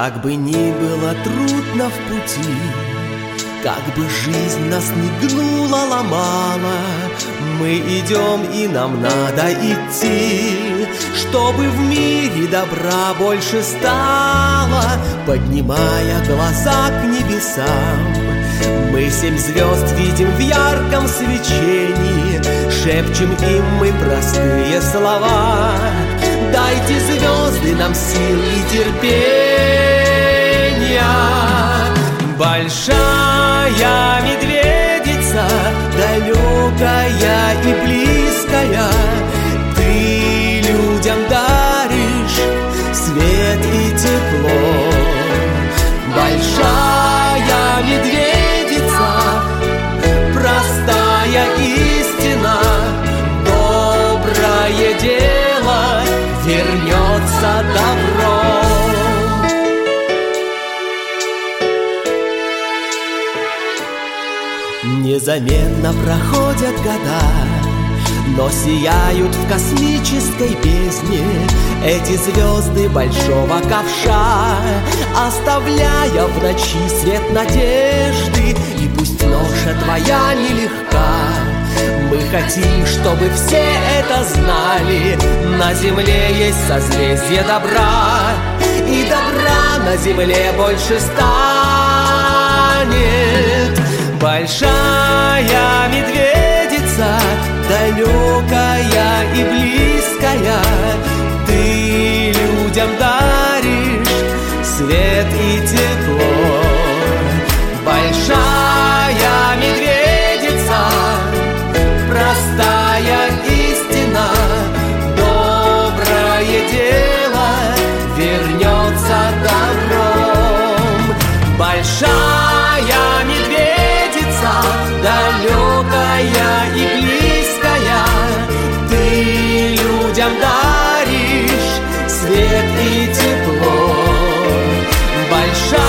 Как бы ни было трудно в пути, как бы жизнь нас не гнула, ломала, мы идем, и нам надо идти, чтобы в мире добра больше стало. Поднимая глаза к небесам, мы 7 звезд видим в ярком свечении, шепчем им мы простые слова. Дайте, звезды, нам сил и терпения. Большая медведица, далекая и близкая, ты людям даришь свет и тепло. Большая медведица, простая истина, доброе дело вернется добро. Незаметно проходят года, но сияют в космической бездне эти звезды большого ковша, оставляя в ночи свет надежды. И пусть ноша твоя нелегка, мы хотим, чтобы все это знали. На земле есть созвездие добра, и добра на земле больше станет. Большая медведица, далекая и близкая, ты людям даришь свет и тепло. Большая медведица, простая истина, доброе дело вернется добром. Большая медведица, далекая и близкая, ты людям даришь свет и тепло. Большая